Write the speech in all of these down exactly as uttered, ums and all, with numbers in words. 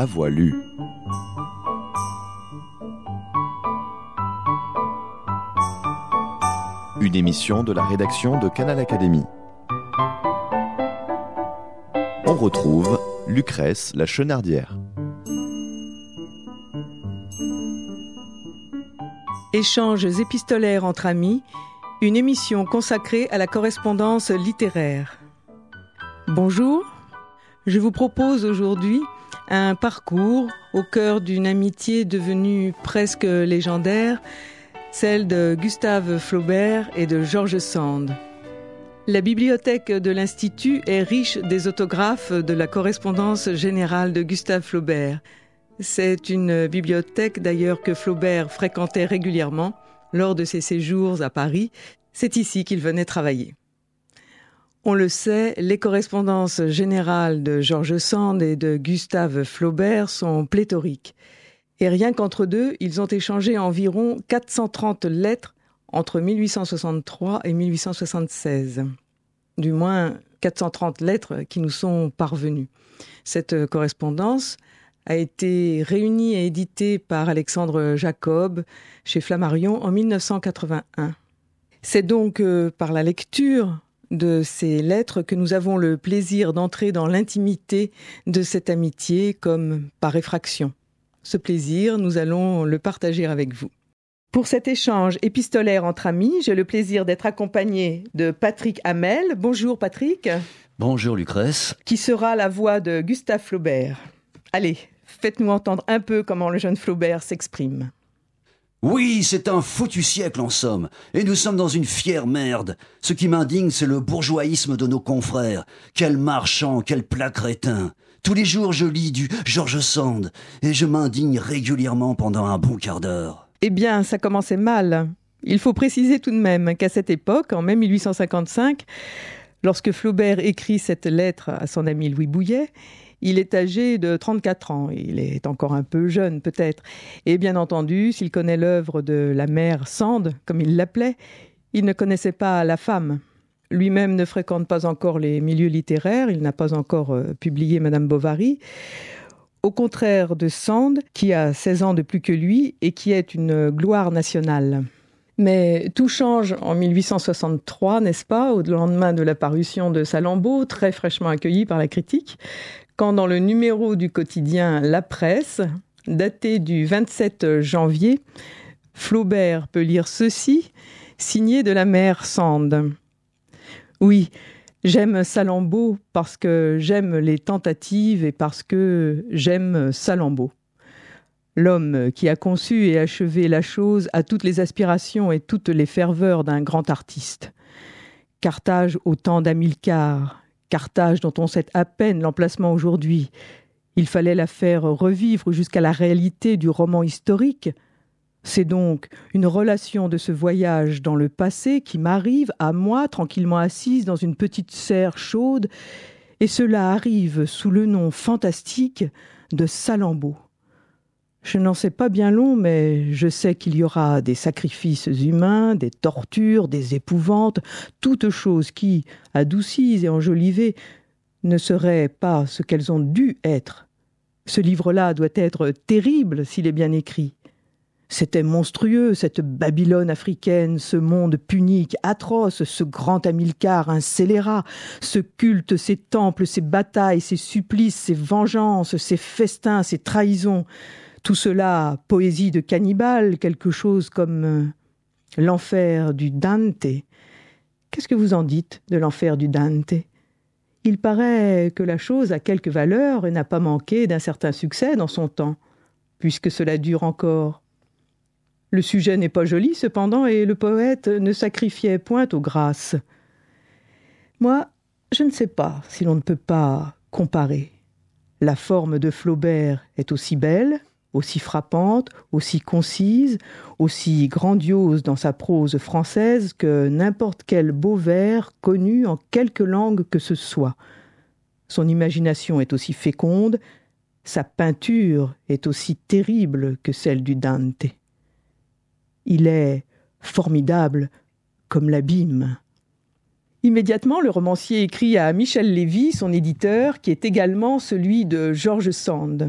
à voix lue. Une émission de la rédaction de Canal Académie. On retrouve Lucrèce la Chenardière. Échanges épistolaires entre amis, une émission consacrée à la correspondance littéraire. Bonjour, je vous propose aujourd'hui un parcours au cœur d'une amitié devenue presque légendaire, celle de Gustave Flaubert et de George Sand. La bibliothèque de l'Institut est riche des autographes de la correspondance générale de Gustave Flaubert. C'est une bibliothèque d'ailleurs que Flaubert fréquentait régulièrement lors de ses séjours à Paris. C'est ici qu'il venait travailler. On le sait, les correspondances générales de George Sand et de Gustave Flaubert sont pléthoriques. Et rien qu'entre deux, ils ont échangé environ quatre cent trente lettres entre mille huit cent soixante-trois et mille huit cent soixante-seize. Du moins quatre cent trente lettres qui nous sont parvenues. Cette correspondance a été réunie et éditée par Alexandre Jacob chez Flammarion en mille neuf cent quatre-vingt-un. C'est donc euh, par la lecture de ces lettres que nous avons le plaisir d'entrer dans l'intimité de cette amitié comme par effraction. Ce plaisir, nous allons le partager avec vous. Pour cet échange épistolaire entre amis, j'ai le plaisir d'être accompagné de Patrick Hamel. Bonjour Patrick. Bonjour Lucrèce. Qui sera la voix de Gustave Flaubert. Allez, faites-nous entendre un peu comment le jeune Flaubert s'exprime. Oui, c'est un foutu siècle en somme, et nous sommes dans une fière merde. Ce qui m'indigne, c'est le bourgeoisisme de nos confrères. Quel marchand, quel plat crétin. Tous les jours, je lis du George Sand, et je m'indigne régulièrement pendant un bon quart d'heure. Eh bien, ça commençait mal. Il faut préciser tout de même qu'à cette époque, en mai mille huit cent cinquante-cinq, lorsque Flaubert écrit cette lettre à son ami Louis Bouilhet, il est âgé de trente-quatre ans. Il est encore un peu jeune, peut-être. Et bien entendu, s'il connaît l'œuvre de la mère Sand, comme il l'appelait, il ne connaissait pas la femme. Lui-même ne fréquente pas encore les milieux littéraires. Il n'a pas encore euh, publié Madame Bovary. Au contraire de Sand, qui a seize ans de plus que lui et qui est une gloire nationale. Mais tout change en mille huit cent soixante-trois, n'est-ce pas, au lendemain de la parution de Salammbô, très fraîchement accueilli par la critique, quand dans le numéro du quotidien La Presse, daté du vingt-sept janvier, Flaubert peut lire ceci, signé de la mère Sand. Oui, j'aime Salammbô parce que j'aime les tentatives et parce que j'aime Salammbô. L'homme qui a conçu et achevé la chose a toutes les aspirations et toutes les ferveurs d'un grand artiste. Carthage au temps d'Hamilcar, Carthage dont on sait à peine l'emplacement aujourd'hui. Il fallait la faire revivre jusqu'à la réalité du roman historique. C'est donc une relation de ce voyage dans le passé qui m'arrive à moi, tranquillement assise dans une petite serre chaude, et cela arrive sous le nom fantastique de Salammbô. Je n'en sais pas bien long, mais je sais qu'il y aura des sacrifices humains, des tortures, des épouvantes, toutes choses qui, adoucies et enjolivées, ne seraient pas ce qu'elles ont dû être. Ce livre-là doit être terrible s'il est bien écrit. C'était monstrueux, cette Babylone africaine, ce monde punique, atroce, ce grand Hamilcar, un scélérat, ce culte, ces temples, ces batailles, ces supplices, ces vengeances, ces festins, ces trahisons. Tout cela, poésie de cannibale, quelque chose comme euh, l'enfer du Dante. Qu'est-ce que vous en dites de l'enfer du Dante ? Il paraît que la chose a quelque valeur et n'a pas manqué d'un certain succès dans son temps, puisque cela dure encore. Le sujet n'est pas joli, cependant, et le poète ne sacrifiait point aux grâces. Moi, je ne sais pas si l'on ne peut pas comparer. La forme de Flaubert est aussi belle, aussi frappante, aussi concise, aussi grandiose dans sa prose française que n'importe quel beau vers connu en quelque langue que ce soit. Son imagination est aussi féconde, sa peinture est aussi terrible que celle du Dante. Il est formidable comme l'abîme. Immédiatement, le romancier écrit à Michel Lévy, son éditeur, qui est également celui de George Sand.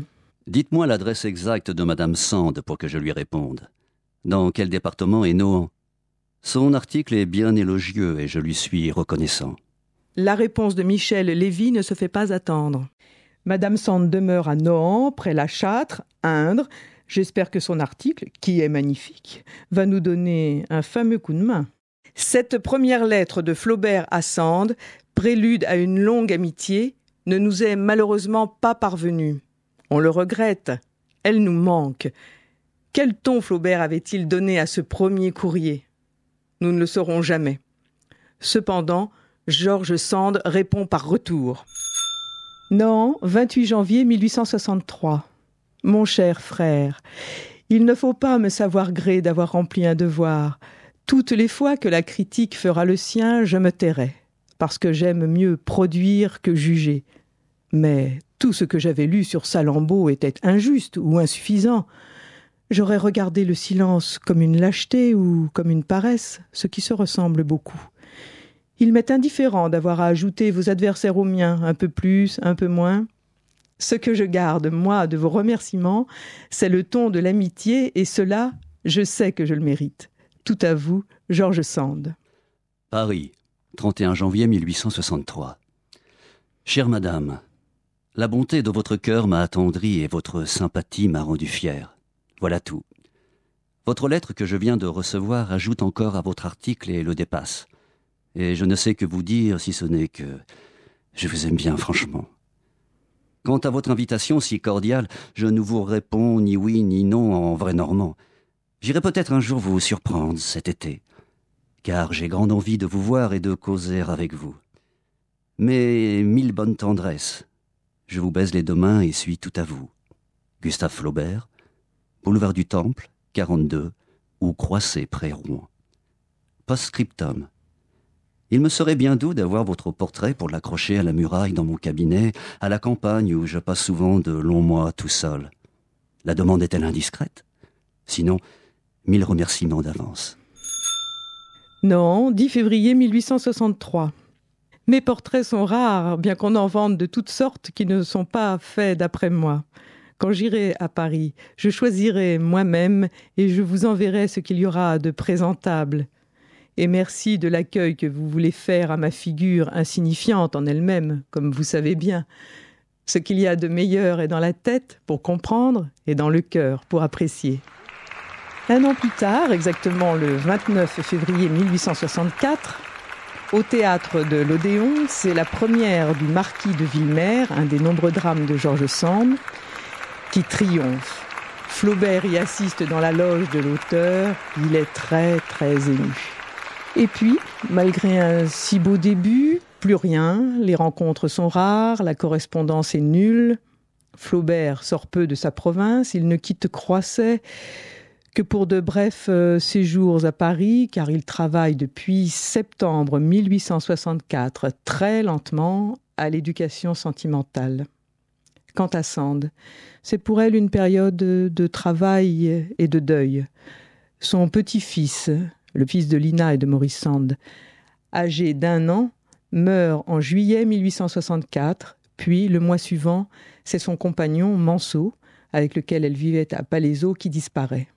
Dites-moi l'adresse exacte de Madame Sand pour que je lui réponde. Dans quel département est Nohant? Son article est bien élogieux et je lui suis reconnaissant. La réponse de Michel Lévy ne se fait pas attendre. Madame Sand demeure à Nohant, près la Châtre, Indre. J'espère que son article, qui est magnifique, va nous donner un fameux coup de main. Cette première lettre de Flaubert à Sand, prélude à une longue amitié, ne nous est malheureusement pas parvenue. On le regrette, elle nous manque. Quel ton Flaubert avait-il donné à ce premier courrier? Nous ne le saurons jamais. Cependant, George Sand répond par retour. Nohant, vingt-huit janvier mille huit cent soixante-trois. Mon cher frère, il ne faut pas me savoir gré d'avoir rempli un devoir. Toutes les fois que la critique fera le sien, je me tairai, parce que j'aime mieux produire que juger. Mais tout ce que j'avais lu sur Salammbô était injuste ou insuffisant. J'aurais regardé le silence comme une lâcheté ou comme une paresse, ce qui se ressemble beaucoup. Il m'est indifférent d'avoir à ajouter vos adversaires aux miens, un peu plus, un peu moins. Ce que je garde, moi, de vos remerciements, c'est le ton de l'amitié, et cela, je sais que je le mérite. Tout à vous, George Sand. Paris, trente et un janvier mille huit cent soixante-trois. Chère madame, la bonté de votre cœur m'a attendri et votre sympathie m'a rendu fier. Voilà tout. Votre lettre que je viens de recevoir ajoute encore à votre article et le dépasse. Et je ne sais que vous dire si ce n'est que je vous aime bien franchement. Quant à votre invitation si cordiale, je ne vous réponds ni oui ni non en vrai normand. J'irai peut-être un jour vous surprendre cet été, car j'ai grande envie de vous voir et de causer avec vous. Mais mille bonnes tendresses. Je vous baise les deux mains et suis tout à vous. Gustave Flaubert, boulevard du Temple, quarante-deux, ou Croisset près Rouen. Post-scriptum. Il me serait bien doux d'avoir votre portrait pour l'accrocher à la muraille dans mon cabinet, à la campagne où je passe souvent de longs mois tout seul. La demande est-elle indiscrète? Sinon, mille remerciements d'avance. Non, dix février mille huit cent soixante-trois. Mes portraits sont rares, bien qu'on en vende de toutes sortes qui ne sont pas faits d'après moi. Quand j'irai à Paris, je choisirai moi-même et je vous enverrai ce qu'il y aura de présentable. Et merci de l'accueil que vous voulez faire à ma figure insignifiante en elle-même, comme vous savez bien. Ce qu'il y a de meilleur est dans la tête pour comprendre et dans le cœur pour apprécier. Un an plus tard, exactement le vingt-neuf février mille huit cent soixante-quatre, au théâtre de l'Odéon, c'est la première du Marquis de Villemer, un des nombreux drames de George Sand, qui triomphe. Flaubert y assiste dans la loge de l'auteur, il est très très ému. Et puis, malgré un si beau début, plus rien, les rencontres sont rares, la correspondance est nulle. Flaubert sort peu de sa province, il ne quitte Croisset que pour de brefs euh, séjours à Paris, car il travaille depuis septembre mille huit cent soixante-quatre, très lentement, à l'éducation sentimentale. Quant à Sand, c'est pour elle une période de travail et de deuil. Son petit-fils, le fils de Lina et de Maurice Sand, âgé d'un an, meurt en juillet mille huit cent soixante-quatre, puis le mois suivant, c'est son compagnon Manceau, avec lequel elle vivait à Palaiseau, qui disparaît.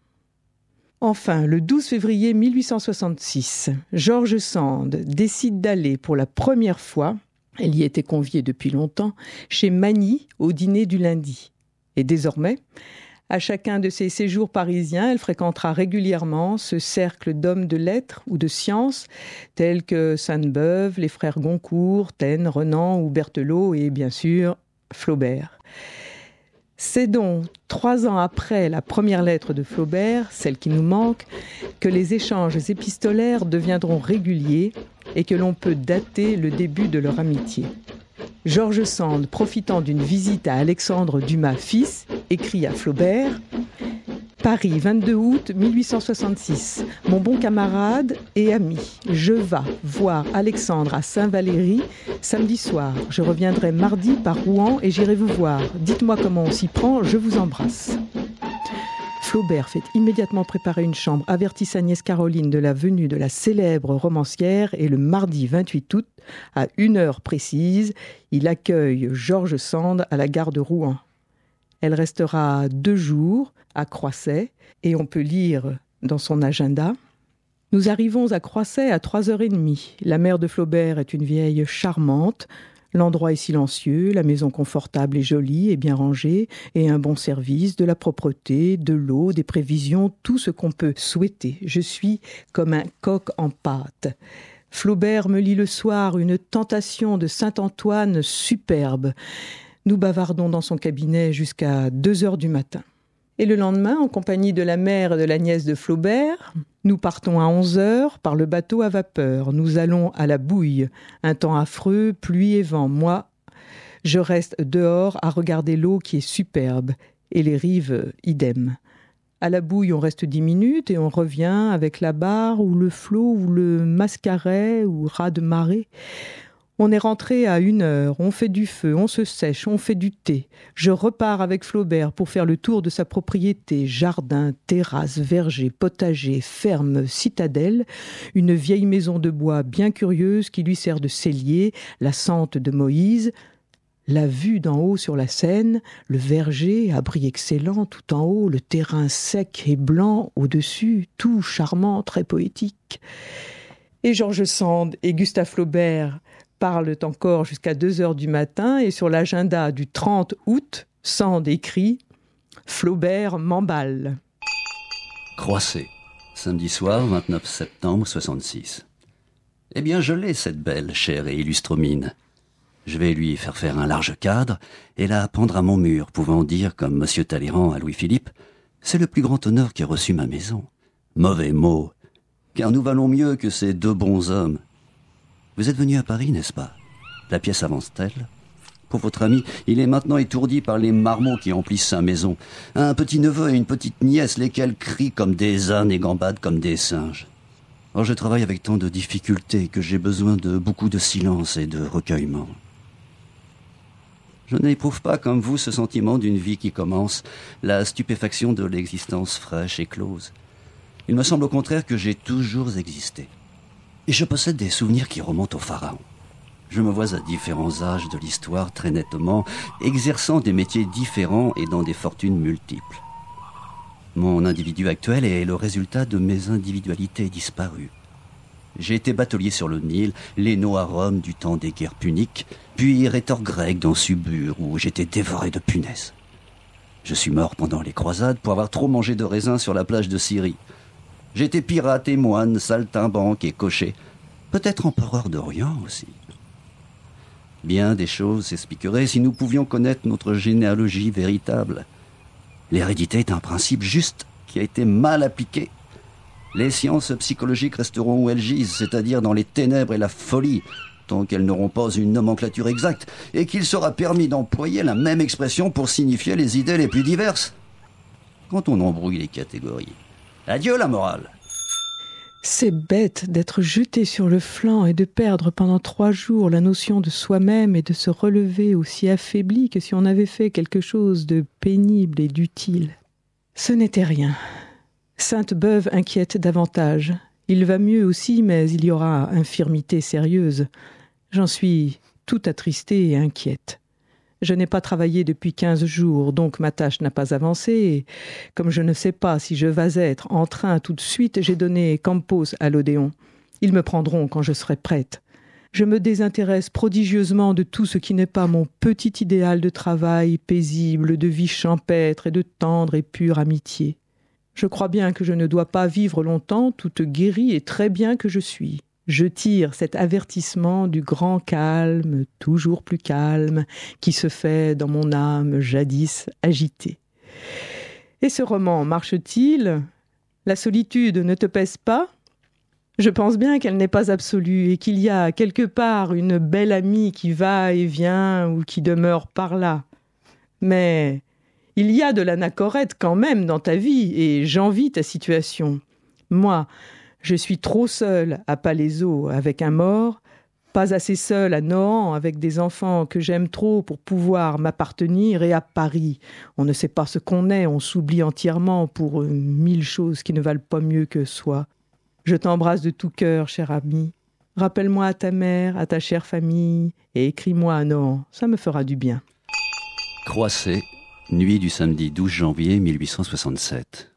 Enfin, le douze février mille huit cent soixante-six, George Sand décide d'aller pour la première fois, elle y était conviée depuis longtemps, chez Magny au dîner du lundi. Et désormais, à chacun de ses séjours parisiens, elle fréquentera régulièrement ce cercle d'hommes de lettres ou de sciences, tels que Sainte-Beuve, les frères Goncourt, Taine, Renan ou Berthelot et bien sûr Flaubert. C'est donc trois ans après la première lettre de Flaubert, celle qui nous manque, que les échanges épistolaires deviendront réguliers et que l'on peut dater le début de leur amitié. George Sand, profitant d'une visite à Alexandre Dumas fils, écrit à Flaubert « Paris, vingt-deux août mille huit cent soixante-six. Mon bon camarade et ami, je vas voir Alexandre à Saint-Valery samedi soir. Je reviendrai mardi par Rouen et j'irai vous voir. Dites-moi comment on s'y prend, je vous embrasse. » Flaubert fait immédiatement préparer une chambre, avertit Agnès Caroline de la venue de la célèbre romancière et le mardi vingt-huit août, à une heure précise, il accueille George Sand à la gare de Rouen. Elle restera deux jours à Croisset et on peut lire dans son agenda. Nous arrivons à Croisset à trois heures trente. La mère de Flaubert est une vieille charmante. L'endroit est silencieux, la maison confortable et jolie et bien rangée, et un bon service, de la propreté, de l'eau, des prévisions, tout ce qu'on peut souhaiter. Je suis comme un coq en pâte. Flaubert me lit le soir une tentation de Saint-Antoine superbe. Nous bavardons dans son cabinet jusqu'à deux heures du matin. Et le lendemain, en compagnie de la mère et de la nièce de Flaubert, nous partons à onze heures par le bateau à vapeur. Nous allons à la Bouille. Un temps affreux, pluie et vent. Moi, je reste dehors à regarder l'eau qui est superbe. Et les rives, idem. À la Bouille, on reste dix minutes et on revient avec la barre ou le flot ou le mascaret ou raz de marée. On est rentré à une heure, on fait du feu, on se sèche, on fait du thé. Je repars avec Flaubert pour faire le tour de sa propriété, jardin, terrasse, verger, potager, ferme, citadelle, une vieille maison de bois bien curieuse qui lui sert de cellier, la sente de Moïse, la vue d'en haut sur la Seine, le verger, abri excellent tout en haut, le terrain sec et blanc au-dessus, tout charmant, très poétique. Et George Sand et Gustave Flaubert parlent encore jusqu'à deux heures du matin et sur l'agenda du trente août, Sand écrit « Flaubert m'emballe ». Croisset, samedi soir, vingt-neuf septembre soixante-six. Eh bien, je l'ai, cette belle, chère et illustre mine. Je vais lui faire faire un large cadre et la pendre à mon mur, pouvant dire, comme Monsieur Talleyrand à Louis-Philippe, « C'est le plus grand honneur qu'ait reçu ma maison. » Mauvais mot, car nous valons mieux que ces deux bons hommes. Vous êtes venu à Paris, n'est-ce pas? La pièce avance-t-elle? Pour votre ami, il est maintenant étourdi par les marmots qui emplissent sa maison. Un petit-neveu et une petite nièce, lesquels crient comme des ânes et gambadent comme des singes. Or, je travaille avec tant de difficultés que j'ai besoin de beaucoup de silence et de recueillement. Je n'éprouve pas comme vous ce sentiment d'une vie qui commence, la stupéfaction de l'existence fraîche et close. Il me semble au contraire que j'ai toujours existé. Et je possède des souvenirs qui remontent au pharaon. Je me vois à différents âges de l'histoire très nettement, exerçant des métiers différents et dans des fortunes multiples. Mon individu actuel est le résultat de mes individualités disparues. J'ai été batelier sur le Nil, léno à Rome du temps des guerres puniques, puis rhéteur grec dans Subur où j'étais dévoré de punaises. Je suis mort pendant les croisades pour avoir trop mangé de raisins sur la plage de Syrie. J'étais pirate et moine, saltimbanque et cocher. Peut-être empereur d'Orient aussi. Bien des choses s'expliqueraient si nous pouvions connaître notre généalogie véritable. L'hérédité est un principe juste qui a été mal appliqué. Les sciences psychologiques resteront où elles gisent, c'est-à-dire dans les ténèbres et la folie, tant qu'elles n'auront pas une nomenclature exacte, et qu'il sera permis d'employer la même expression pour signifier les idées les plus diverses. Quand on embrouille les catégories, adieu la morale. C'est bête d'être jeté sur le flanc et de perdre pendant trois jours la notion de soi-même et de se relever aussi affaibli que si on avait fait quelque chose de pénible et d'utile. Ce n'était rien. Sainte-Beuve inquiète davantage. Il va mieux aussi, mais il y aura infirmité sérieuse. J'en suis tout attristée et inquiète. Je n'ai pas travaillé depuis quinze jours, donc ma tâche n'a pas avancé. Et comme je ne sais pas si je vais être en train tout de suite, j'ai donné Campos à l'Odéon. Ils me prendront quand je serai prête. Je me désintéresse prodigieusement de tout ce qui n'est pas mon petit idéal de travail paisible, de vie champêtre et de tendre et pure amitié. Je crois bien que je ne dois pas vivre longtemps, toute guérie et très bien que je suis. Je tire cet avertissement du grand calme, toujours plus calme, qui se fait dans mon âme jadis agitée. Et ce roman marche-t-il? La solitude ne te pèse pas? Je pense bien qu'elle n'est pas absolue et qu'il y a quelque part une belle amie qui va et vient ou qui demeure par là. Mais il y a de l'anachorète quand même dans ta vie et j'envie ta situation. Moi, je suis trop seule à Palaiseau avec un mort, pas assez seule à Nohant avec des enfants que j'aime trop pour pouvoir m'appartenir, et à Paris. On ne sait pas ce qu'on est, on s'oublie entièrement pour mille choses qui ne valent pas mieux que soi. Je t'embrasse de tout cœur, cher ami. Rappelle-moi à ta mère, à ta chère famille, et écris-moi à Nohant, ça me fera du bien. Croisset, Nuit du samedi douze janvier mille huit cent soixante-sept.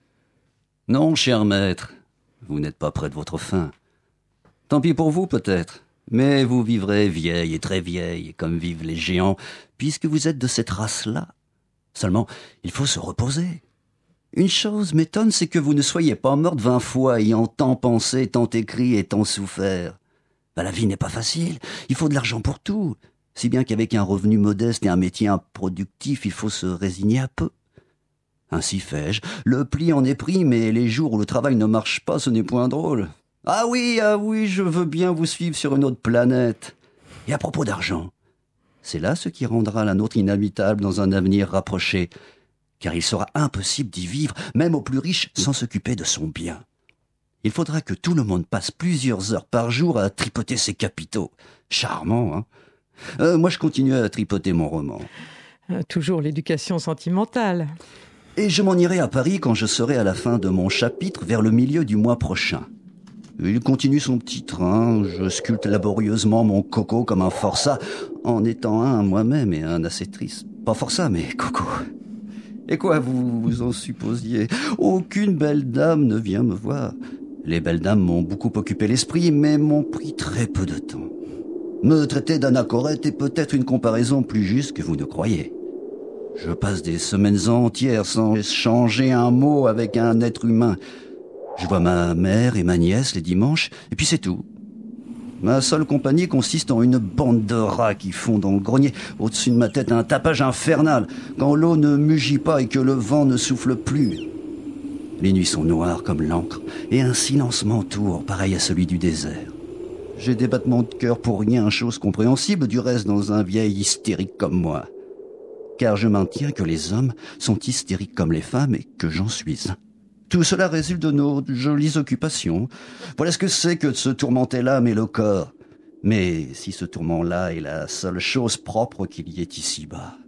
Non, cher maître, vous n'êtes pas près de votre fin. Tant pis pour vous, peut-être, mais vous vivrez vieille et très vieille, comme vivent les géants, puisque vous êtes de cette race-là. Seulement, il faut se reposer. Une chose m'étonne, c'est que vous ne soyez pas morte vingt fois, ayant tant pensé, tant écrit et tant souffert. Ben, la vie n'est pas facile, il faut de l'argent pour tout. Si bien qu'avec un revenu modeste et un métier improductif, il faut se résigner à peu. Ainsi fais-je, le pli en est pris, mais les jours où le travail ne marche pas, ce n'est point drôle. Ah oui, ah oui, je veux bien vous suivre sur une autre planète. Et à propos d'argent, c'est là ce qui rendra la nôtre inhabitable dans un avenir rapproché, car il sera impossible d'y vivre, même aux plus riches, sans s'occuper de son bien. Il faudra que tout le monde passe plusieurs heures par jour à tripoter ses capitaux. Charmant, hein? Euh, moi, je continue à tripoter mon roman. Euh, toujours l'éducation sentimentale. Et je m'en irai à Paris quand je serai à la fin de mon chapitre, vers le milieu du mois prochain. Il continue son petit train, je sculpte laborieusement mon Coco comme un forçat, en étant un moi-même et un assez triste. Pas forçat, mais Coco. Et quoi vous vous en supposiez? Aucune belle dame ne vient me voir. Les belles dames m'ont beaucoup occupé l'esprit, mais m'ont pris très peu de temps. Me traiter d'anachorète est peut-être une comparaison plus juste que vous ne croyez. Je passe des semaines entières sans changer un mot avec un être humain. Je vois ma mère et ma nièce les dimanches, et puis c'est tout. Ma seule compagnie consiste en une bande de rats qui font dans le grenier, au-dessus de ma tête, un tapage infernal, quand l'eau ne mugit pas et que le vent ne souffle plus. Les nuits sont noires comme l'encre, et un silence m'entoure, pareil à celui du désert. J'ai des battements de cœur pour rien, chose compréhensible du reste dans un vieil hystérique comme moi. Car je maintiens que les hommes sont hystériques comme les femmes et que j'en suis un. Tout cela résulte de nos jolies occupations. Voilà ce que c'est que de se tourmenter l'âme et le corps. Mais si ce tourment-là est la seule chose propre qu'il y ait ici-bas.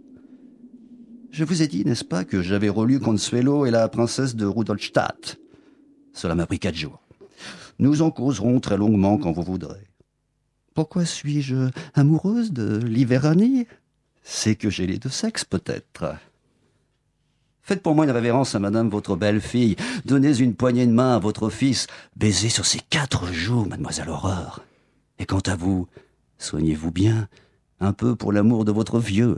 Je vous ai dit, n'est-ce pas, que j'avais relu Consuelo et la princesse de Rudolstadt. Cela m'a pris quatre jours. Nous en causerons très longuement quand vous voudrez. Pourquoi suis-je amoureuse de Liverani? C'est que j'ai les deux sexes, peut-être. Faites pour moi une révérence à madame votre belle-fille. Donnez une poignée de main à votre fils. Baisez sur ces quatre joues, mademoiselle Aurore. Et quant à vous, soignez-vous bien, un peu pour l'amour de votre vieux.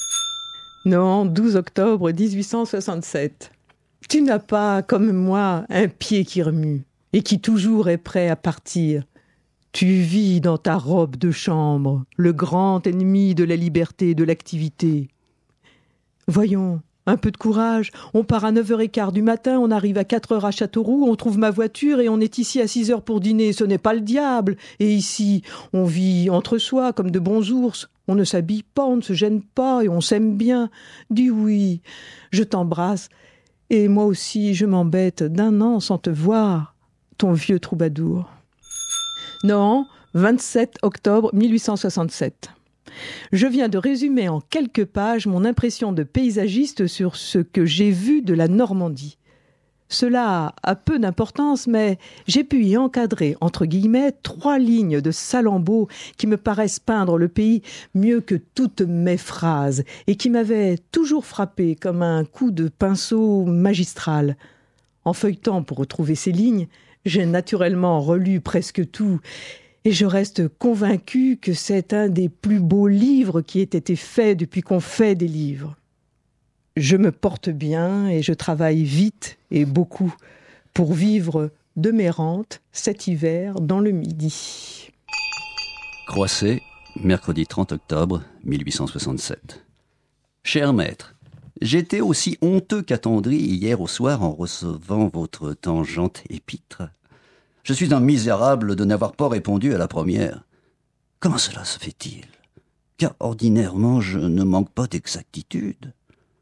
Non, douze octobre dix-huit cent soixante-sept. Tu n'as pas, comme moi, un pied qui remue et qui toujours est prêt à partir. Tu vis dans ta robe de chambre, le grand ennemi de la liberté et de l'activité. Voyons, un peu de courage. On part à neuf heures quinze du matin, on arrive à quatre heures à Châteauroux, on trouve ma voiture et on est ici à six heures pour dîner. Ce n'est pas le diable. Et ici, on vit entre soi comme de bons ours. On ne s'habille pas, on ne se gêne pas et on s'aime bien. Dis oui, je t'embrasse. Et moi aussi, je m'embête d'un an sans te voir. Ton vieux troubadour. Non, vingt-sept octobre mille huit cent soixante-sept. Je viens de résumer en quelques pages mon impression de paysagiste sur ce que j'ai vu de la Normandie. Cela a peu d'importance, mais j'ai pu y encadrer, entre guillemets, trois lignes de Salammbô qui me paraissent peindre le pays mieux que toutes mes phrases et qui m'avaient toujours frappé comme un coup de pinceau magistral. En feuilletant pour retrouver ces lignes, j'ai naturellement relu presque tout et je reste convaincue que c'est un des plus beaux livres qui ait été fait depuis qu'on fait des livres. Je me porte bien et je travaille vite et beaucoup pour vivre de mes rentes cet hiver dans le Midi. Croisset, mercredi trente octobre mille huit cent soixante-sept. Cher maître, j'étais aussi honteux qu'attendri hier au soir en recevant votre tangente épître. Je suis un misérable de n'avoir pas répondu à la première. Comment cela se fait-il? Car ordinairement, je ne manque pas d'exactitude.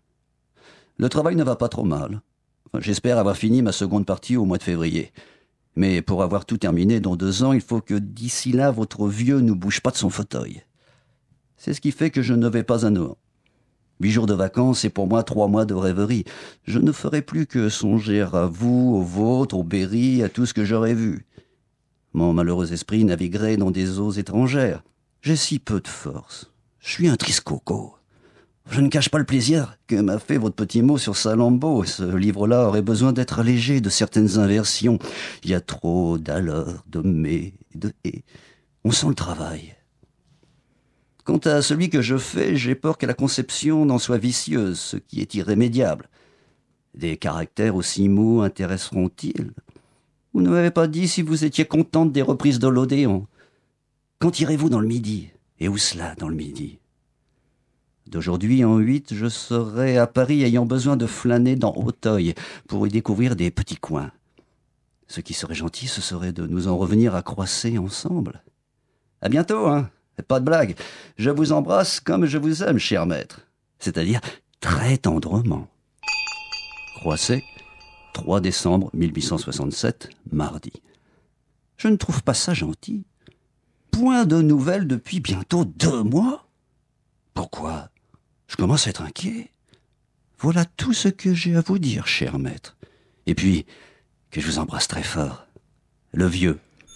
Le travail ne va pas trop mal. Enfin, j'espère avoir fini ma seconde partie au mois de février. Mais pour avoir tout terminé dans deux ans, il faut que d'ici là, votre vieux ne bouge pas de son fauteuil. C'est ce qui fait que je ne vais pas à Nohant. Huit jours de vacances, c'est pour moi trois mois de rêverie. Je ne ferai plus que songer à vous, aux vôtres, au Berry, à tout ce que j'aurais vu. Mon malheureux esprit naviguerait dans des eaux étrangères. J'ai si peu de force. Je suis un triste coco. Je ne cache pas le plaisir que m'a fait votre petit mot sur Salammbô. Ce livre-là aurait besoin d'être allégé de certaines inversions. Il y a trop d'alors, de mais, de et. On sent le travail. Quant à celui que je fais, j'ai peur que la conception n'en soit vicieuse, ce qui est irrémédiable. Des caractères aussi mous intéresseront-ils? Vous ne m'avez pas dit si vous étiez contente des reprises de l'Odéon. Quand irez-vous dans le Midi? Et où cela, dans le Midi? D'aujourd'hui en huit, je serai à Paris ayant besoin de flâner dans Auteuil pour y découvrir des petits coins. Ce qui serait gentil, ce serait de nous en revenir à Croisset ensemble. À bientôt, hein. Pas de blague. Je vous embrasse comme je vous aime, cher maître. C'est-à-dire très tendrement. Croisset, trois décembre mille huit cent soixante-sept, mardi. Je ne trouve pas ça gentil. Point de nouvelles depuis bientôt deux mois. Pourquoi? Je commence à être inquiet. Voilà tout ce que j'ai à vous dire, cher maître. Et puis, que je vous embrasse très fort. Le vieux.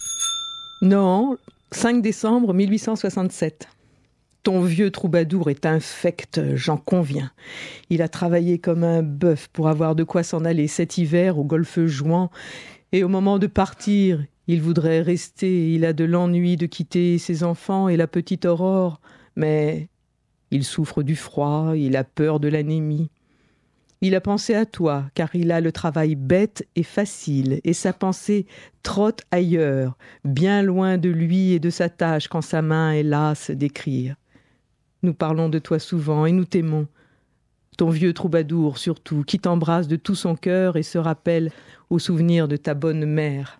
Non, cinq décembre mille huit cent soixante-sept. Ton vieux troubadour est infect, j'en conviens. Il a travaillé comme un bœuf pour avoir de quoi s'en aller cet hiver au golfe Jouan. Et au moment de partir, il voudrait rester. Il a de l'ennui de quitter ses enfants et la petite Aurore. Mais il souffre du froid, il a peur de l'anémie. Il a pensé à toi, car il a le travail bête et facile, et sa pensée trotte ailleurs, bien loin de lui et de sa tâche quand sa main est lasse d'écrire. Nous parlons de toi souvent et nous t'aimons. Ton vieux troubadour, surtout, qui t'embrasse de tout son cœur et se rappelle au souvenir de ta bonne mère.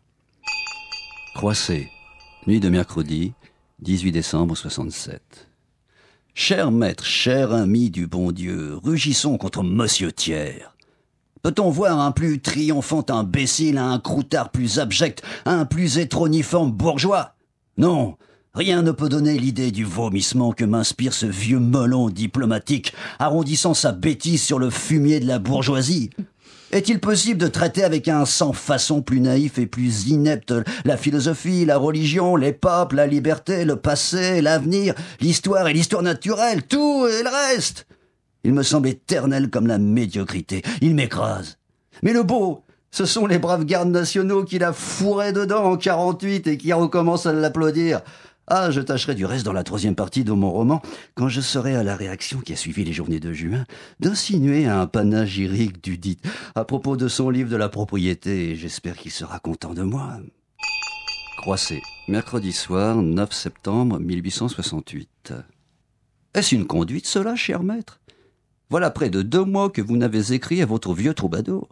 Croisset, nuit de mercredi, dix-huit décembre soixante-sept. Cher maître, cher ami du bon Dieu, rugissons contre Monsieur Thiers. Peut-on voir un plus triomphant imbécile, un croutard plus abject, un plus étroniforme bourgeois? Non, rien ne peut donner l'idée du vomissement que m'inspire ce vieux melon diplomatique, arrondissant sa bêtise sur le fumier de la bourgeoisie. Est-il possible de traiter avec un sans-façon plus naïf et plus inepte la philosophie, la religion, les papes, la liberté, le passé, l'avenir, l'histoire et l'histoire naturelle, tout et le reste? Il me semble éternel comme la médiocrité. Il m'écrase. Mais le beau, ce sont les braves gardes nationaux qui la fourraient dedans en quarante-huit et qui recommencent à l'applaudir. Ah, je tâcherai du reste dans la troisième partie de mon roman, quand je serai à la réaction qui a suivi les journées de juin, d'insinuer un panégyrique dudit à propos de son livre de la propriété, et j'espère qu'il sera content de moi. Croisset, mercredi soir, neuf septembre mille huit cent soixante-huit. Est-ce une conduite, cela, cher maître? Voilà près de deux mois que vous n'avez écrit à votre vieux troubadour.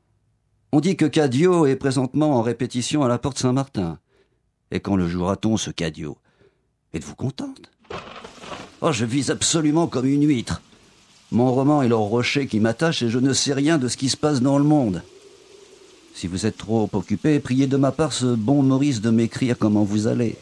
On dit que Cadio est présentement en répétition à la Porte Saint-Martin. Et quand le jouera-t-on, ce Cadio? Êtes-vous contente? Oh, je vis absolument comme une huître. Mon roman est le rocher qui m'attache et je ne sais rien de ce qui se passe dans le monde. Si vous êtes trop occupé, priez de ma part ce bon Maurice de m'écrire comment vous allez.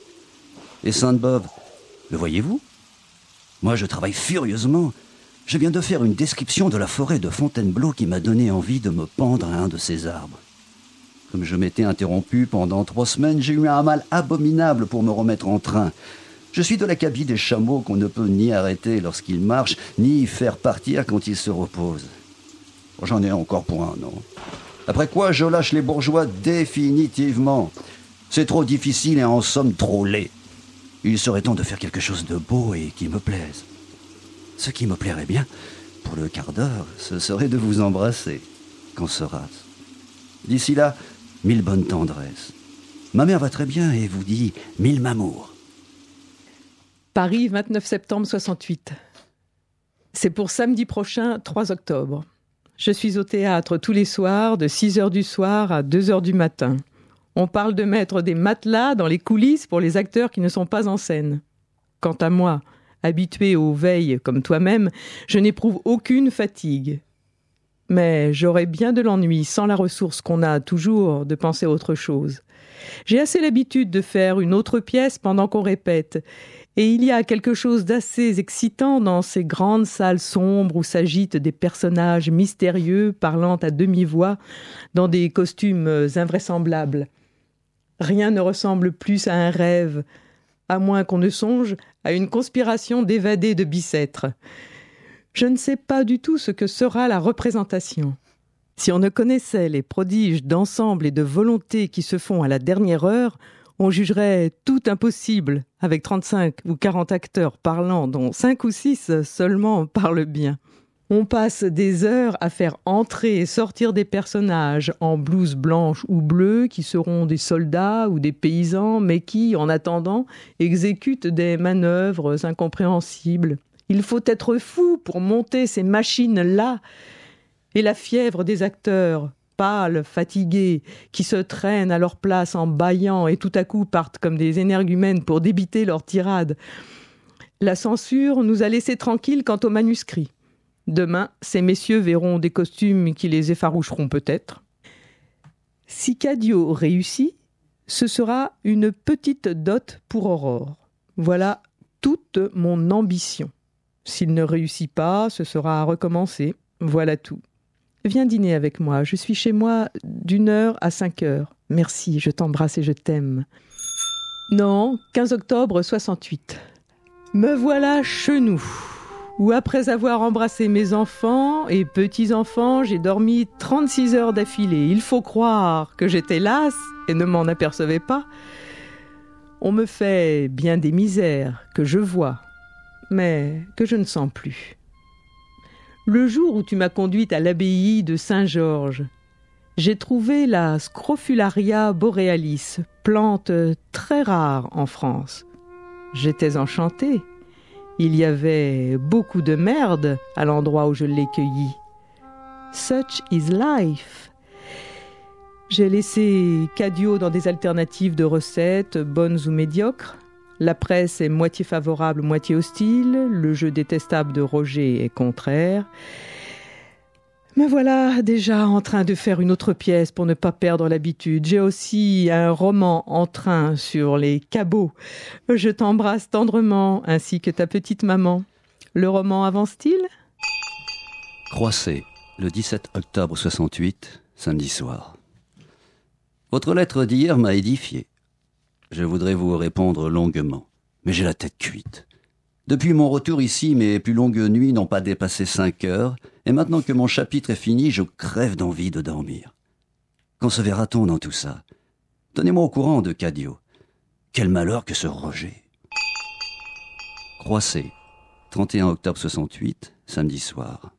Et Sainte-Beuve, le voyez-vous? Moi, je travaille furieusement. Je viens de faire une description de la forêt de Fontainebleau qui m'a donné envie de me pendre à un de ces arbres. Comme je m'étais interrompu pendant trois semaines, j'ai eu un mal abominable pour me remettre en train. Je suis de l'acabit des chameaux qu'on ne peut ni arrêter lorsqu'ils marchent, ni faire partir quand ils se reposent. J'en ai encore pour un an. Après quoi, je lâche les bourgeois définitivement. C'est trop difficile et en somme trop laid. Il serait temps de faire quelque chose de beau et qui me plaise. Ce qui me plairait bien, pour le quart d'heure, ce serait de vous embrasser. Qu'en sera-ce? D'ici là, mille bonnes tendresses. Ma mère va très bien et vous dit mille m'amours. Paris, vingt-neuf septembre soixante-huit. C'est pour samedi prochain, trois octobre. Je suis au théâtre tous les soirs, de six heures du soir à deux heures du matin. On parle de mettre des matelas dans les coulisses pour les acteurs qui ne sont pas en scène. Quant à moi, habitué aux veilles comme toi-même, je n'éprouve aucune fatigue. Mais j'aurais bien de l'ennui sans la ressource qu'on a toujours de penser à autre chose. J'ai assez l'habitude de faire une autre pièce pendant qu'on répète. Et il y a quelque chose d'assez excitant dans ces grandes salles sombres où s'agitent des personnages mystérieux parlant à demi-voix dans des costumes invraisemblables. Rien ne ressemble plus à un rêve, à moins qu'on ne songe à une conspiration d'évadés de Bicêtre. Je ne sais pas du tout ce que sera la représentation. Si on ne connaissait les prodiges d'ensemble et de volonté qui se font à la dernière heure, on jugerait tout impossible avec trente-cinq ou quarante acteurs parlant, dont cinq ou six seulement parlent bien. On passe des heures à faire entrer et sortir des personnages en blouse blanche ou bleue qui seront des soldats ou des paysans, mais qui, en attendant, exécutent des manœuvres incompréhensibles. Il faut être fou pour monter ces machines-là. Et la fièvre des acteurs, pâles, fatigués, qui se traînent à leur place en bâillant et tout à coup partent comme des énergumènes pour débiter leur tirade. La censure nous a laissés tranquilles quant aux manuscrits. Demain, ces messieurs verront des costumes qui les effaroucheront peut-être. Si Cadio réussit, ce sera une petite dot pour Aurore. Voilà toute mon ambition. S'il ne réussit pas, ce sera à recommencer. Voilà tout. Viens dîner avec moi. Je suis chez moi d'une heure à cinq heures. Merci, je t'embrasse et je t'aime. Non, quinze octobre soixante-huit. Me voilà chenou, où après avoir embrassé mes enfants et petits-enfants, j'ai dormi trente-six heures d'affilée. Il faut croire que j'étais lasse et ne m'en apercevais pas. On me fait bien des misères que je vois, mais que je ne sens plus. Le jour où tu m'as conduite à l'abbaye de Saint-Georges, j'ai trouvé la Scrofularia borealis, plante très rare en France. J'étais enchantée. Il y avait beaucoup de merde à l'endroit où je l'ai cueillie. Such is life. J'ai laissé Cadio dans des alternatives de recettes, bonnes ou médiocres. La presse est moitié favorable, moitié hostile. Le jeu détestable de Roger est contraire. Me voilà déjà en train de faire une autre pièce pour ne pas perdre l'habitude. J'ai aussi un roman en train sur les cabots. Je t'embrasse tendrement, ainsi que ta petite maman. Le roman avance-t-il ? Croissé, le dix-sept octobre soixante-huit, samedi soir. Votre lettre d'hier m'a édifié. Je voudrais vous répondre longuement, mais j'ai la tête cuite. Depuis mon retour ici, mes plus longues nuits n'ont pas dépassé cinq heures, et maintenant que mon chapitre est fini, je crève d'envie de dormir. Quand se verra-t-on dans tout ça ? Tenez-moi au courant de Cadio. Quel malheur que ce Roger. Croissé, trente et un octobre soixante-huit, samedi soir.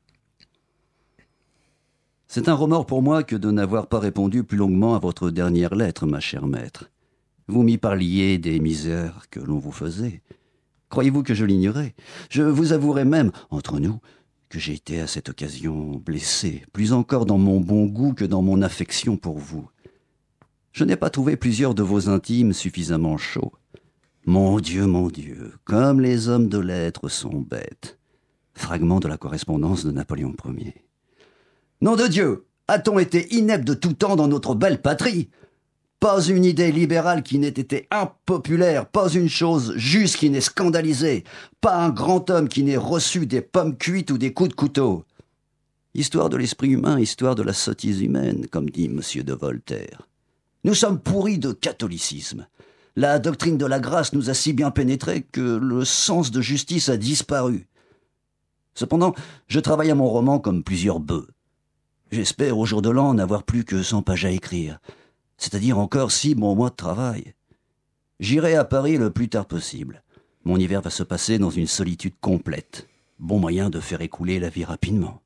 C'est un remords pour moi que de n'avoir pas répondu plus longuement à votre dernière lettre, ma chère maître. Vous m'y parliez des misères que l'on vous faisait. Croyez-vous que je l'ignorais ? Je vous avouerai même, entre nous, que j'ai été à cette occasion blessé, plus encore dans mon bon goût que dans mon affection pour vous. Je n'ai pas trouvé plusieurs de vos intimes suffisamment chauds. Mon Dieu, mon Dieu, comme les hommes de lettres sont bêtes. Fragment de la correspondance de Napoléon Ier. Nom de Dieu, a-t-on été inepte de tout temps dans notre belle patrie ? Pas une idée libérale qui n'ait été impopulaire, pas une chose juste qui n'ait scandalisé, pas un grand homme qui n'ait reçu des pommes cuites ou des coups de couteau. Histoire de l'esprit humain, histoire de la sottise humaine, comme dit Monsieur de Voltaire. Nous sommes pourris de catholicisme. La doctrine de la grâce nous a si bien pénétrés que le sens de justice a disparu. Cependant, je travaille à mon roman comme plusieurs bœufs. J'espère au jour de l'an n'avoir plus que cent pages à écrire, c'est-à-dire encore six bons mois de travail. J'irai à Paris le plus tard possible. Mon hiver va se passer dans une solitude complète. Bon moyen de faire écouler la vie rapidement.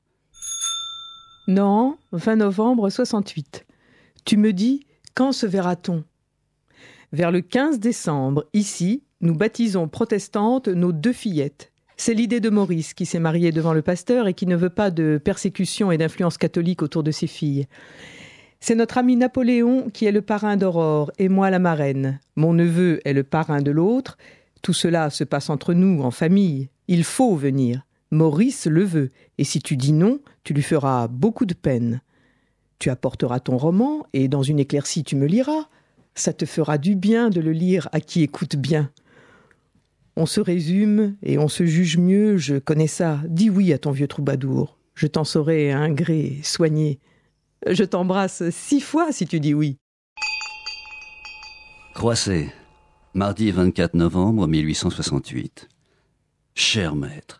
Non, vingt novembre soixante-huit. Tu me dis, quand se verra-t-on ? Vers le quinze décembre, ici, nous baptisons protestantes nos deux fillettes. C'est l'idée de Maurice qui s'est marié devant le pasteur et qui ne veut pas de persécution et d'influence catholique autour de ses filles. C'est notre ami Napoléon qui est le parrain d'Aurore et moi la marraine. Mon neveu est le parrain de l'autre. Tout cela se passe entre nous, en famille. Il faut venir. Maurice le veut. Et si tu dis non, tu lui feras beaucoup de peine. Tu apporteras ton roman et dans une éclaircie tu me liras. Ça te fera du bien de le lire à qui écoute bien. On se résume et on se juge mieux, je connais ça. Dis oui à ton vieux troubadour. Je t'en saurai un gré soigné. Je t'embrasse six fois si tu dis oui. Croissé, mardi vingt-quatre novembre mille huit cent soixante-huit. Cher maître,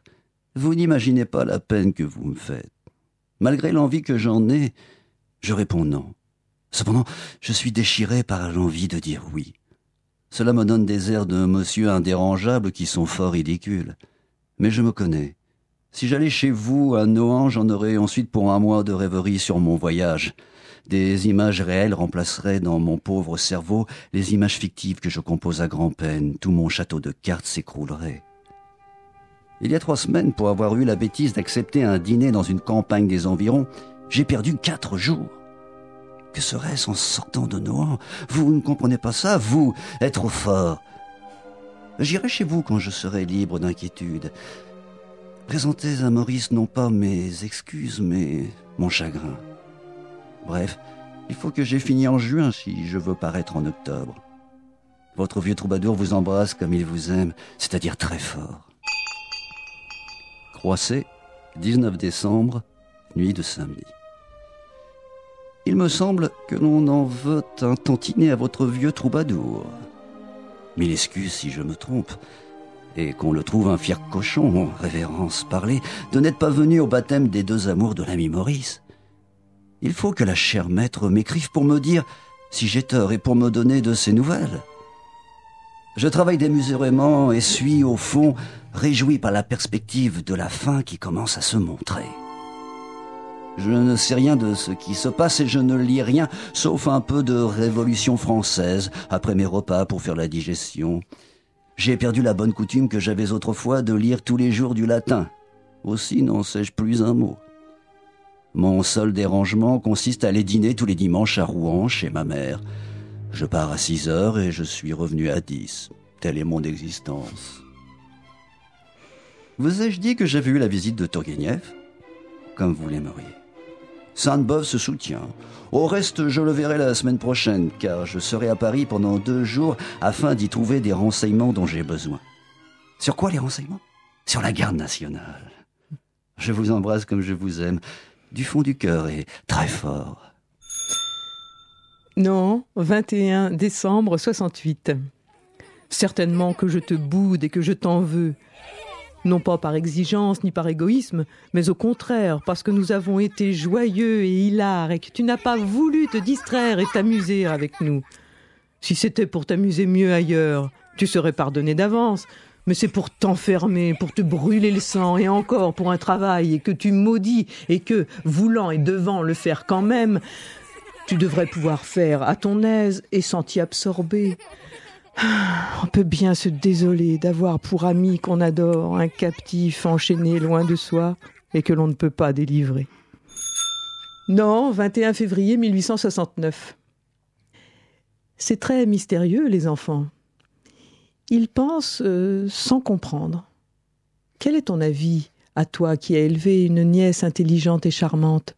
Vous n'imaginez pas la peine que vous me faites. Malgré l'envie que j'en ai, je réponds non. Cependant, je suis déchiré par l'envie de dire oui. Cela me donne des airs de monsieur indérangeable qui sont fort ridicules. Mais je me connais. Si j'allais chez vous à Nohant, j'en aurais ensuite pour un mois de rêverie sur mon voyage. Des images réelles remplaceraient dans mon pauvre cerveau les images fictives que je compose à grand-peine. Tout mon château de cartes s'écroulerait. Il y a trois semaines, pour avoir eu la bêtise d'accepter un dîner dans une campagne des environs, j'ai perdu quatre jours. Que serait-ce en sortant de Nohant? Vous ne comprenez pas ça, vous, être trop fort. J'irai chez vous quand je serai libre d'inquiétude. Présentez à Maurice non pas mes excuses, mais mon chagrin. Bref, il faut que j'aie fini en juin si je veux paraître en octobre. Votre vieux troubadour vous embrasse comme il vous aime, c'est-à-dire très fort. Croisset, dix-neuf décembre, nuit de samedi. Il me semble que l'on en veut un tantinet à votre vieux troubadour. Mille excuses si je me trompe, et qu'on le trouve un fier cochon, révérence parlée, de n'être pas venu au baptême des deux amours de l'ami Maurice. Il faut que la chère maître m'écrive pour me dire si j'ai tort et pour me donner de ses nouvelles. Je travaille démesurément et suis, au fond, réjoui par la perspective de la fin qui commence à se montrer. Je ne sais rien de ce qui se passe et je ne lis rien, sauf un peu de Révolution française, après mes repas pour faire la digestion. J'ai perdu la bonne coutume que j'avais autrefois de lire tous les jours du latin. Aussi n'en sais-je plus un mot. Mon seul dérangement consiste à aller dîner tous les dimanches à Rouen, chez ma mère. Je pars à six heures et je suis revenu à dix. Telle est mon existence. Vous ai-je dit que j'avais eu la visite de Turgueniev? Comme vous l'aimeriez. Sainte-Beuve se soutient. Au reste, je le verrai la semaine prochaine, car je serai à Paris pendant deux jours afin d'y trouver des renseignements dont j'ai besoin. Sur quoi les renseignements? Sur la garde nationale. Je vous embrasse comme je vous aime, du fond du cœur et très fort. Non, vingt et un décembre soixante-huit. Certainement que je te boude et que je t'en veux. Non pas par exigence ni par égoïsme, mais au contraire, parce que nous avons été joyeux et hilars et que tu n'as pas voulu te distraire et t'amuser avec nous. Si c'était pour t'amuser mieux ailleurs, tu serais pardonné d'avance, mais c'est pour t'enfermer, pour te brûler le sang et encore pour un travail et que tu maudis et que, voulant et devant le faire quand même, tu devrais pouvoir faire à ton aise et sans t'y absorber. On peut bien se désoler d'avoir pour ami qu'on adore un captif enchaîné loin de soi et que l'on ne peut pas délivrer. Non, vingt et un février mille huit cent soixante-neuf. C'est très mystérieux, les enfants. Ils pensent euh, sans comprendre. Quel est ton avis, à toi qui as élevé une nièce intelligente et charmante?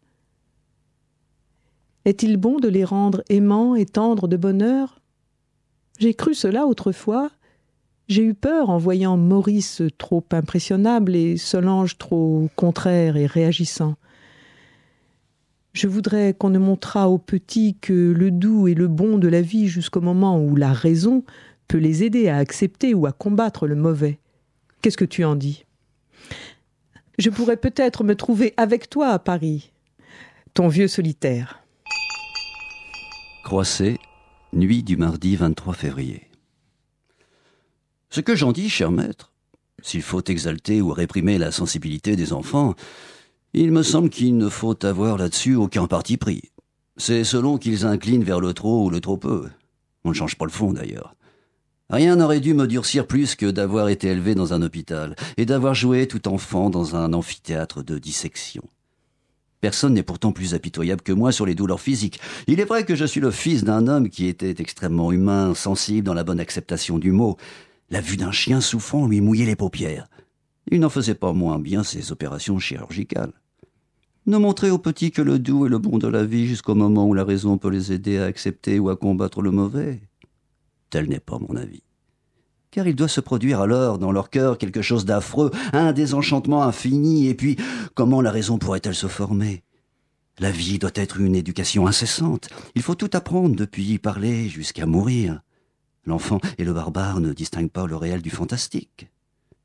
Est-il bon de les rendre aimants et tendres de bonne heure? J'ai cru cela autrefois. J'ai eu peur en voyant Maurice trop impressionnable et Solange trop contraire et réagissant. Je voudrais qu'on ne montrât aux petits que le doux et le bon de la vie jusqu'au moment où la raison peut les aider à accepter ou à combattre le mauvais. Qu'est-ce que tu en dis? Je pourrais peut-être me trouver avec toi à Paris, ton vieux solitaire. Croisset, nuit du mardi vingt-trois février. Ce que j'en dis, cher maître, s'il faut exalter ou réprimer la sensibilité des enfants, il me semble qu'il ne faut avoir là-dessus aucun parti pris. C'est selon qu'ils inclinent vers le trop ou le trop peu. On ne change pas le fond, d'ailleurs. Rien n'aurait dû me durcir plus que d'avoir été élevé dans un hôpital et d'avoir joué tout enfant dans un amphithéâtre de dissection. Personne n'est pourtant plus impitoyable que moi sur les douleurs physiques. Il est vrai que je suis le fils d'un homme qui était extrêmement humain, sensible dans la bonne acceptation du mot. La vue d'un chien souffrant lui mouillait les paupières. Il n'en faisait pas moins bien ses opérations chirurgicales. Ne montrer aux petits que le doux et le bon de la vie jusqu'au moment où la raison peut les aider à accepter ou à combattre le mauvais, tel n'est pas mon avis. Car il doit se produire alors dans leur cœur quelque chose d'affreux, un désenchantement infini, et puis comment la raison pourrait-elle se former? La vie doit être une éducation incessante. Il faut tout apprendre depuis y parler jusqu'à mourir. L'enfant et le barbare ne distinguent pas le réel du fantastique.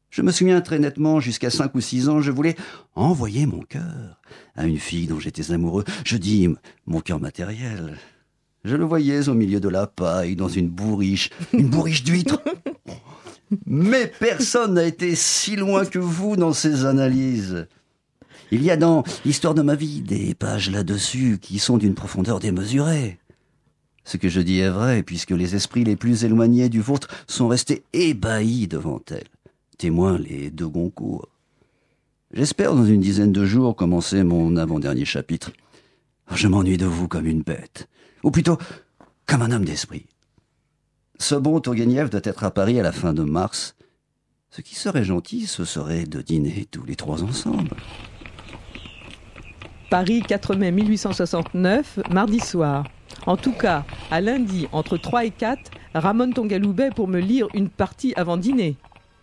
Je me souviens très nettement, jusqu'à cinq ou six ans, je voulais envoyer mon cœur à une fille dont j'étais amoureux. Je dis mon cœur matériel. Je le voyais au milieu de la paille, dans une bourriche, une bourriche d'huîtres. Mais personne n'a été si loin que vous dans ces analyses. Il y a dans l'histoire de ma vie des pages là-dessus qui sont d'une profondeur démesurée. Ce que je dis est vrai, puisque les esprits les plus éloignés du vôtre sont restés ébahis devant elle. Témoins les deux Goncourt. J'espère dans une dizaine de jours commencer mon avant-dernier chapitre. Je m'ennuie de vous comme une bête, ou plutôt comme un homme d'esprit. Ce bon Tourguenieff doit être à Paris à la fin de mars. Ce qui serait gentil, ce serait de dîner tous les trois ensemble. Paris, quatre mai mille huit cent soixante-neuf, mardi soir. En tout cas, à lundi, entre trois et quatre, ramène ton Galoubet pour me lire une partie avant dîner.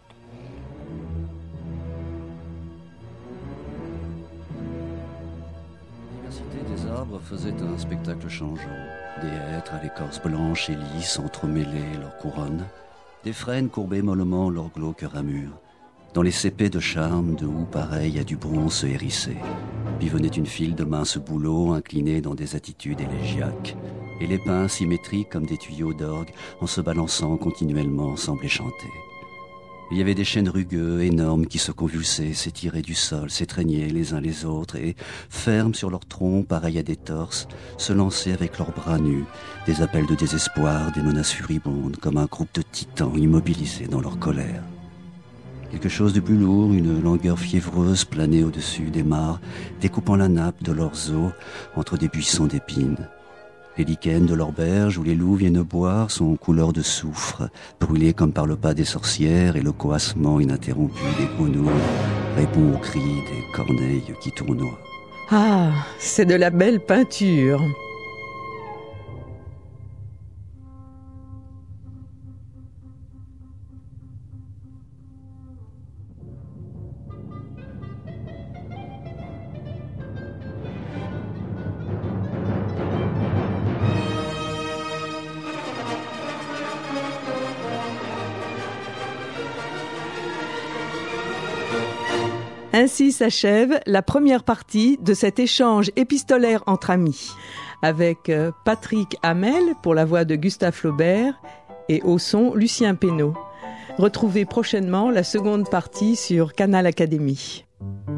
Des arbres faisaient un spectacle changeant. Des hêtres à l'écorce blanche et lisse entremêlés leurs couronnes. Des frênes courbaient mollement leurs glauques ramures. Dans les cépées de charme, de houx pareil à du bronze hérissé. Puis venait une file de minces bouleaux inclinés dans des attitudes élégiaques. Et les pins symétriques comme des tuyaux d'orgue, en se balançant continuellement, semblaient chanter. Il y avait des chênes rugueux, énormes, qui se convulsaient, s'étiraient du sol, s'étreignaient les uns les autres et, fermes sur leurs troncs, pareils à des torses, se lançaient avec leurs bras nus, des appels de désespoir, des menaces furibondes, comme un groupe de titans immobilisés dans leur colère. Quelque chose de plus lourd, une langueur fiévreuse planait au-dessus des mares, découpant la nappe de leurs eaux entre des buissons d'épines. Les lichens de leurs berges où les loups viennent boire sont couleur de soufre, brûlés comme par le pas des sorcières, et le coassement ininterrompu des grenouilles répond aux cris des corneilles qui tournoient. Ah, c'est de la belle peinture. Ainsi s'achève la première partie de cet échange épistolaire entre amis, avec Patrick Hamel pour la voix de Gustave Flaubert et au son Lucien Pénaud. Retrouvez prochainement la seconde partie sur Canal Académie.